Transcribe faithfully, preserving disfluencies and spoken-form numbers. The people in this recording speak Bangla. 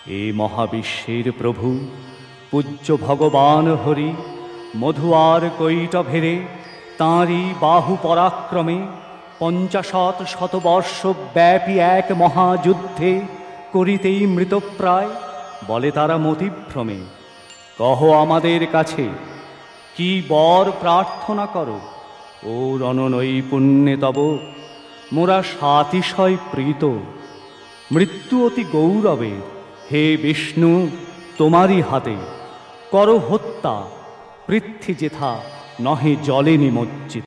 এ মহাবিশ্বের প্রভু পূজ্য ভগবান হরি মধুয়ার কৈটভেরে তাঁরই বাহু পরাক্রমে পঞ্চাশত শতবর্ষ ব্যাপী এক মহাযুদ্ধে করিতেই মৃতপ্রায় বলে তারা মতিভ্রমে। কহ আমাদের কাছে কি বর প্রার্থনা করো, ও রণনৈপুণ্যে তব মোরা সাতিশয় প্রীত। মৃত্যু অতি গৌরবে, হে বিষ্ণু তোমারই হাতে, করো হত্যা পৃথ্বী যেথা নহে জলে নিমজ্জিত।